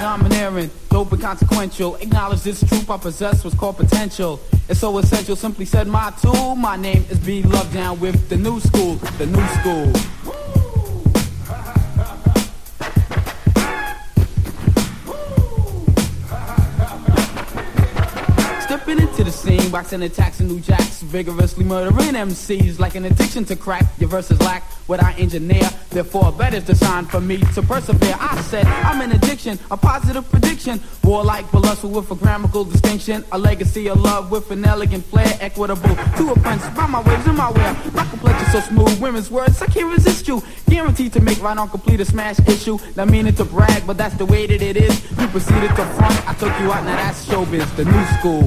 domineering, dope and consequential. Acknowledge this truth I possess was called potential. It's so essential, simply said my tool. My name is B Love, down with the new school, the new school. Stepping into the scene, boxing and taxing new jacks, vigorously murdering MCs like an addiction to crack. Your verses lack what I engineer, therefore that is the sign for me to persevere. I said I'm an addiction, a positive prediction, warlike but lustful with a grammatical distinction, a legacy of love with an elegant flair, equitable to a prince. By my waves and my wear, my complexion so smooth, women's words I can't resist you. Guaranteed to make right on complete a smash issue. Not meaning to brag, but that's the way that it is. You proceeded to front, I took you out, now that's showbiz, the new school.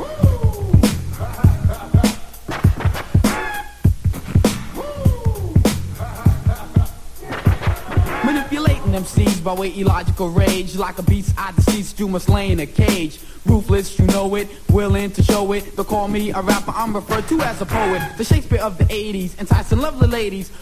Manipulating MCs by way illogical rage, like a beast I deceased, you must lay in a cage. Ruthless, you know it, willing to show it. They call me a rapper, I'm referred to as a poet. The Shakespeare of the 80s, enticing lovely ladies